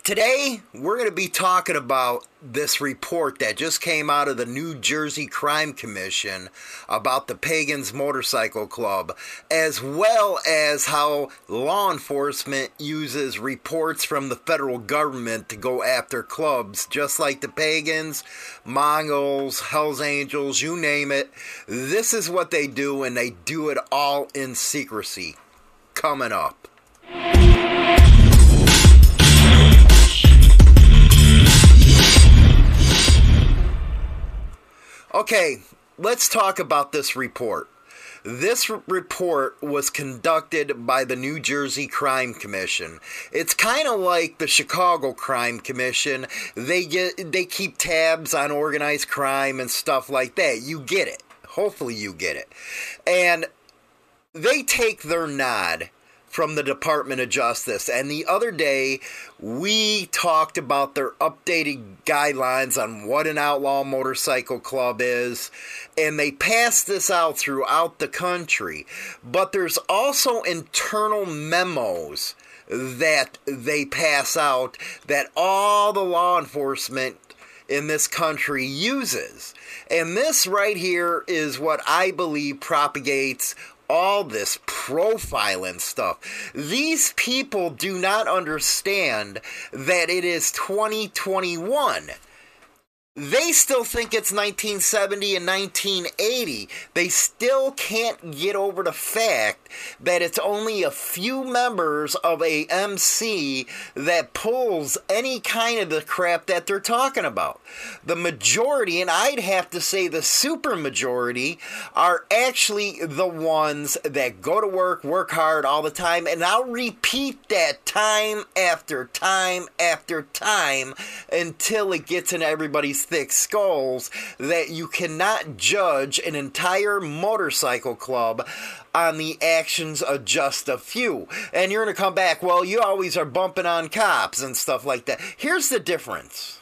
Today, we're going to be talking about this report that just came out of the New Jersey Crime Commission about the Pagans Motorcycle Club, as well as how law enforcement uses reports from the federal government to go after clubs, just like the Pagans, Mongols, Hells Angels, you name it. This is what they do, and they do it all in secrecy. Coming up. Okay, let's talk about this report. This report was conducted by the New Jersey Crime Commission. It's kind of like the Chicago Crime Commission. They keep tabs on organized crime and stuff like that. You get it. Hopefully you get it. And they take their nod from the Department of Justice. And the other day, we talked about their updated guidelines on what an outlaw motorcycle club is, and they passed this out throughout the country. But there's also internal memos that they pass out that all the law enforcement in this country uses. And this right here is what I believe propagates all this profiling stuff. These people do not understand that it is 2021. They still think it's 1970 and 1980. They still can't get over the fact that it's only a few members of a MC that pulls any kind of the crap that they're talking about. The majority, and I'd have to say the super majority, are actually the ones that go to work hard all the time, and I'll repeat that time after time after time until it gets in everybody's thick skulls that you cannot judge an entire motorcycle club on the actions of just a few. And you're going to come back, well, you always are bumping on cops and stuff like that. Here's the difference.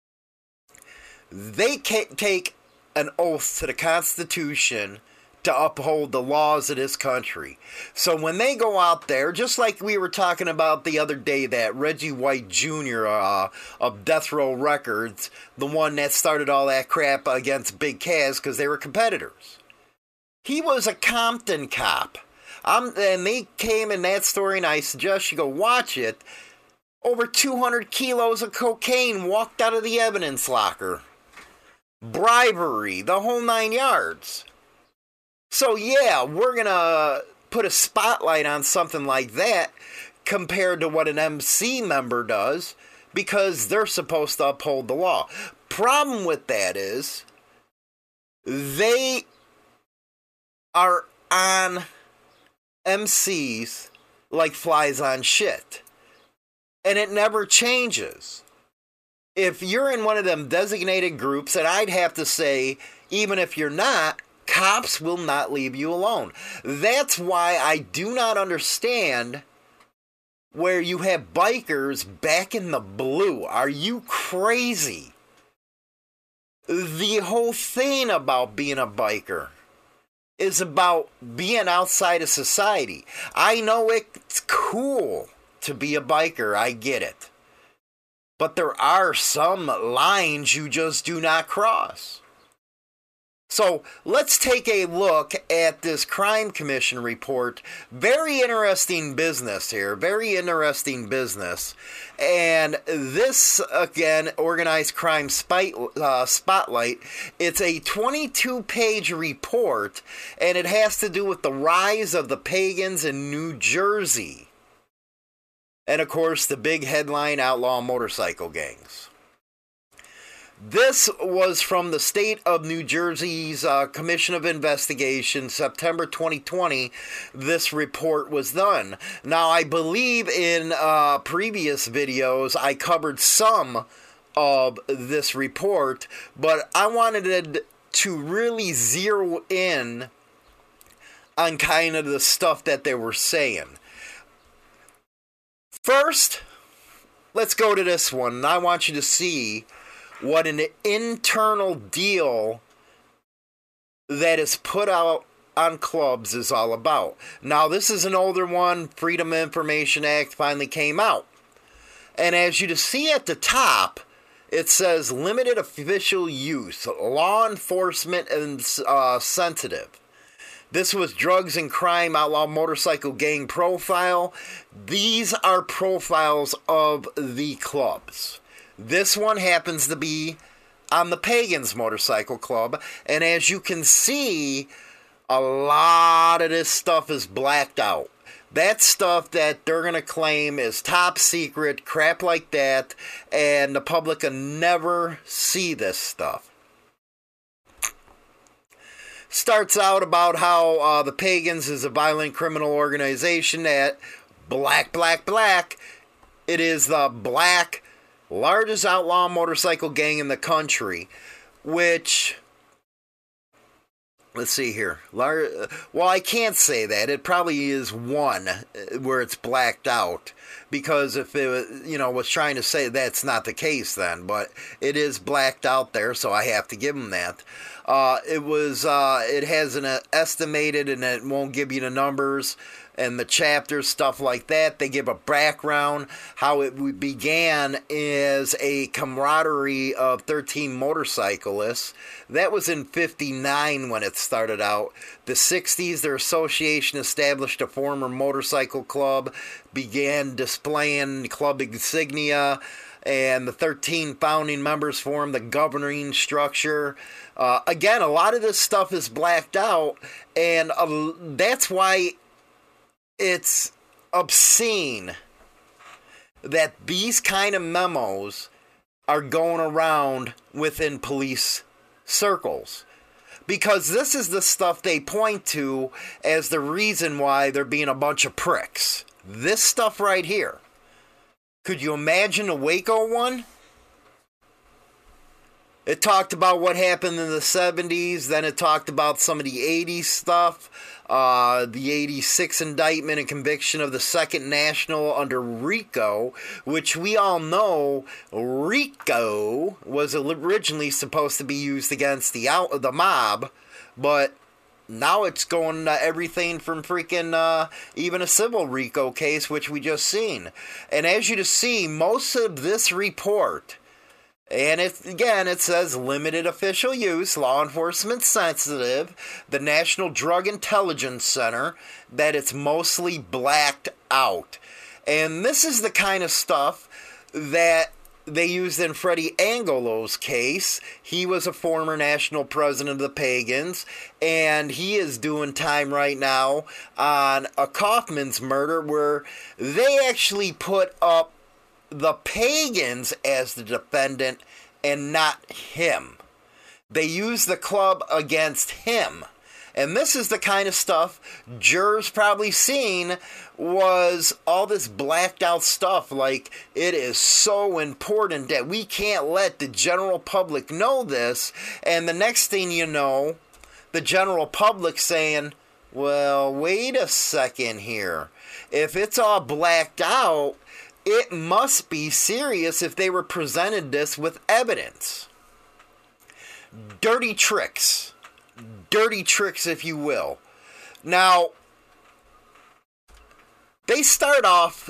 They take an oath to the Constitution to uphold the laws of this country. So when they go out there, just like we were talking about the other day, that Reggie White Jr. Of Death Row Records, the one that started all that crap against Big Cass because they were competitors. He was a Compton cop. And they came in that story, and I suggest you go watch it. Over 200 kilos of cocaine walked out of the evidence locker. Bribery, the whole 9 yards. So yeah, we're going to put a spotlight on something like that compared to what an MC member does because they're supposed to uphold the law. Problem with that is they are on MCs like flies on shit. And it never changes. If you're in one of them designated groups, and I'd have to say, even if you're not, cops will not leave you alone. That's why I do not understand where you have bikers back in the blue. Are you crazy? The whole thing about being a biker is about being outside of society. I know it's cool to be a biker. I get it. But there are some lines you just do not cross. So let's take a look at this Crime Commission report. Very interesting business here. Very interesting business. And this, again, Organized Crime Spotlight. It's a 22-page report, and it has to do with the rise of the Pagans in New Jersey. And, of course, the big headline, outlaw motorcycle gangs. This was from the state of New Jersey's Commission of Investigation, September 2020. This report was done. Now, I believe in previous videos I covered some of this report, but I wanted to really zero in on kind of the stuff that they were saying. First, let's go to this one, and I want you to see what an internal deal that is put out on clubs is all about. Now, this is an older one. Freedom of Information Act finally came out. And as you see at the top, it says limited official use, law enforcement and sensitive. This was drugs and crime outlaw motorcycle gang profile. These are profiles of the clubs. This one happens to be on the Pagans Motorcycle Club. And as you can see, a lot of this stuff is blacked out. That's stuff that they're going to claim is top secret, crap like that, and the public will never see this stuff. Starts out about how the Pagans is a violent criminal organization that, black, it is the black, largest outlaw motorcycle gang in the country, which... Let's see here. Well, I can't say that. It probably is one where it's blacked out. Because if it was trying to say that's not the case then. But it is blacked out there, so I have to give them that. It has an estimated, and it won't give you the numbers and the chapters, stuff like that. They give a background, how it began as a camaraderie of 13 motorcyclists. That was in 59 when it started out. The 60s, their association established a former motorcycle club, began displaying club insignia, and the 13 founding members formed the governing structure. Again, a lot of this stuff is blacked out, and that's why it's obscene that these kind of memos are going around within police circles. Because this is the stuff they point to as the reason why they're being a bunch of pricks. This stuff right here. Could you imagine a Waco one? It talked about what happened in the 70s, then it talked about some of the 80s stuff, the 86 indictment and conviction of the Second National under RICO, which we all know RICO was originally supposed to be used against the mob, but now it's going everything from freaking even a civil RICO case, which we just seen. And as you see, most of this report... And it says limited official use, law enforcement sensitive, the National Drug Intelligence Center, that it's mostly blacked out. And this is the kind of stuff that they used in Freddie Angolo's case. He was a former national president of the Pagans, and he is doing time right now on a Kaufman's murder where they actually put up the Pagans as the defendant and not him. They used the club against him. And this is the kind of stuff jurors probably seen, was all this blacked out stuff. Like, it is so important that we can't let the general public know this. And the next thing you know, the general public saying, well, wait a second here. If it's all blacked out, it must be serious if they were presented this with evidence. Dirty tricks. Dirty tricks, if you will. Now, they start off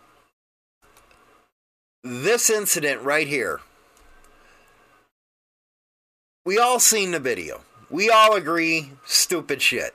this incident right here. We all seen the video. We all agree, stupid shit.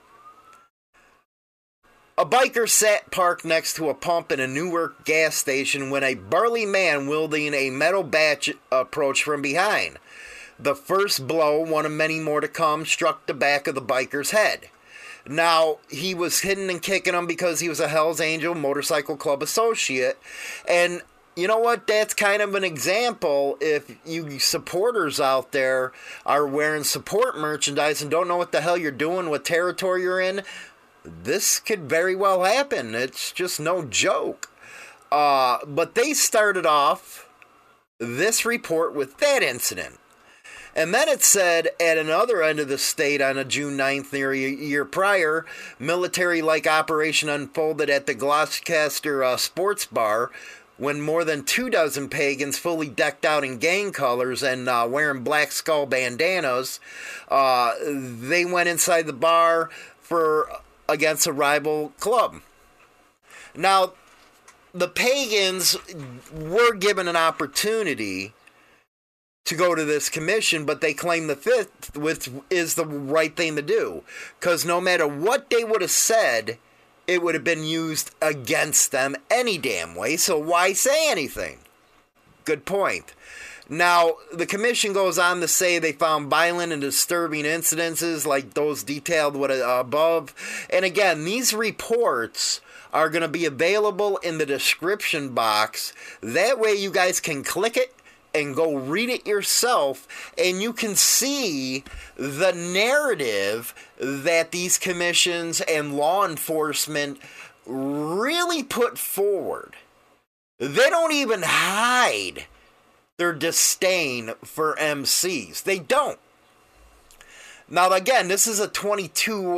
A biker sat parked next to a pump in a Newark gas station when a burly man wielding a metal bat approached from behind. The first blow, one of many more to come, struck the back of the biker's head. Now, he was hitting and kicking him because he was a Hells Angel Motorcycle Club associate. And you know what? That's kind of an example. If you supporters out there are wearing support merchandise and don't know what the hell you're doing, what territory you're in, this could very well happen. It's just no joke. But they started off this report with that incident. And then it said at another end of the state on a June 9th, near a year prior, military-like operation unfolded at the Gloucester Sports Bar when more than 24 pagans fully decked out in gang colors and wearing black skull bandanas, they went inside the bar against a rival club. Now, the pagans were given an opportunity to go to this commission, but they claim the fifth, which is the right thing to do. Because no matter what they would have said, it would have been used against them any damn way, so why say anything? Good point. Now, the commission goes on to say they found violent and disturbing incidences like those detailed above. And again, these reports are going to be available in the description box. That way you guys can click it and go read it yourself, and you can see the narrative that these commissions and law enforcement really put forward. They don't even hide their disdain for MCs. They don't. Now, again, this is a 22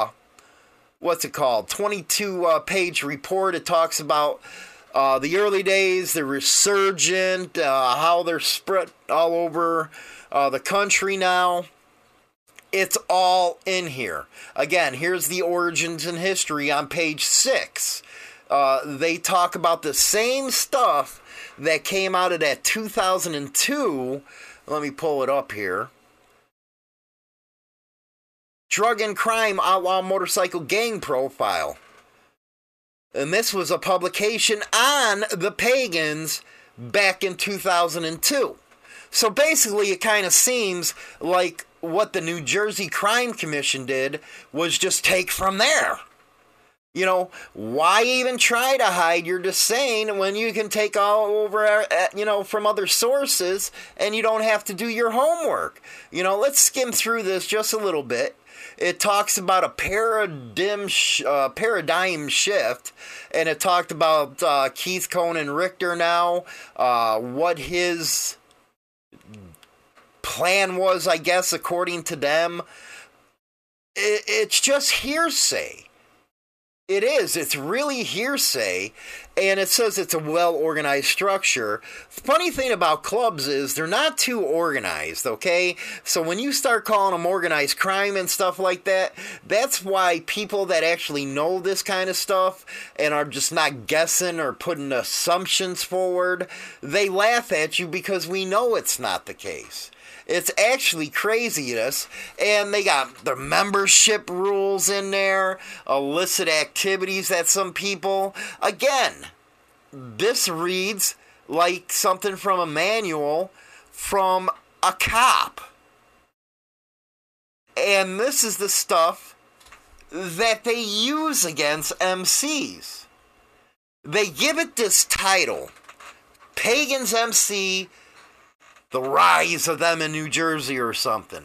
page report. It talks about the early days, the resurgent, how they're spread all over the country now. It's all in here. Again, here's the origins and history on page 6. They talk about the same stuff that came out of that 2002. Let me pull it up here. Drug and Crime Outlaw Motorcycle Gang Profile. And this was a publication on the pagans back in 2002. So basically, it kind of seems like what the New Jersey Crime Commission did was just take from there. You know, why even try to hide your disdain when you can take all over, from other sources and you don't have to do your homework? You know, let's skim through this just a little bit. It talks about a paradigm shift, and it talked about Keith Conan Richter now, what his plan was, I guess, according to them. It's just hearsay. It is. It's really hearsay, and it says it's a well-organized structure. The funny thing about clubs is they're not too organized, okay? So when you start calling them organized crime and stuff like that, that's why people that actually know this kind of stuff and are just not guessing or putting assumptions forward, they laugh at you because we know it's not the case. It's actually craziness, and they got the membership rules in there, illicit activities that some people... Again, this reads like something from a manual from a cop. And this is the stuff that they use against MCs. They give it this title, Pagans MC... The rise of them in New Jersey or something.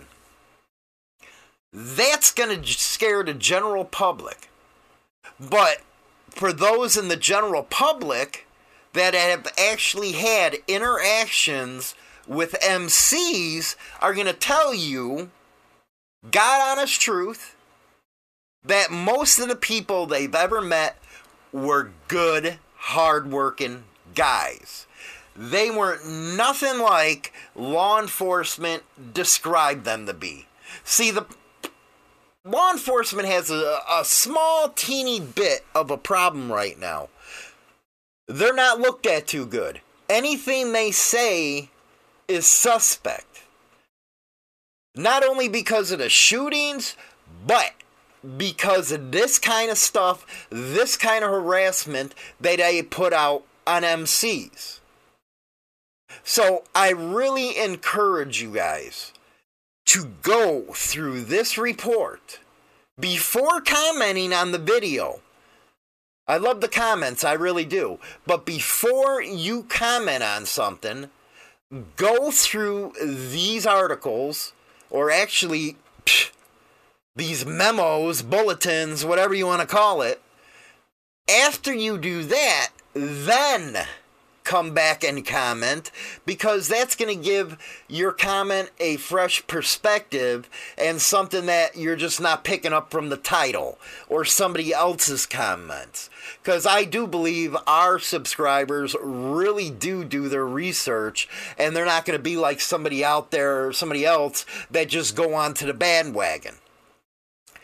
That's going to scare the general public. But for those in the general public that have actually had interactions with MCs are going to tell you, God honest truth, that most of the people they've ever met were good, hard-working guys. They weren't nothing like law enforcement described them to be. See, the law enforcement has a small, teeny bit of a problem right now. They're not looked at too good. Anything they say is suspect. Not only because of the shootings, but because of this kind of stuff, this kind of harassment that they put out on MCs. So I really encourage you guys to go through this report before commenting on the video. I love the comments, I really do. But before you comment on something, go through these articles, or actually these memos, bulletins, whatever you want to call it. After you do that, then come back and comment, because that's going to give your comment a fresh perspective and something that you're just not picking up from the title or somebody else's comments. Because I do believe our subscribers really do their research, and they're not going to be like somebody out there or somebody else that just go on to the bandwagon.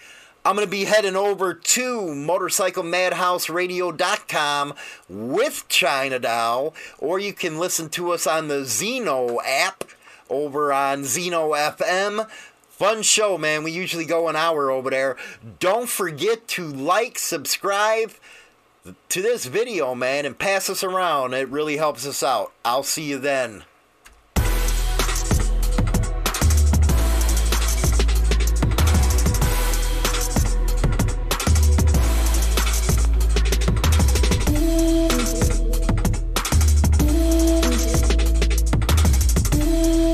I'm going to be heading over to MotorcycleMadhouseRadio.com with China Doll, or you can listen to us on the Zeno app over on Zeno FM. Fun show, man. We usually go an hour over there. Don't forget to like, subscribe to this video, man, and pass us around. It really helps us out. I'll see you then.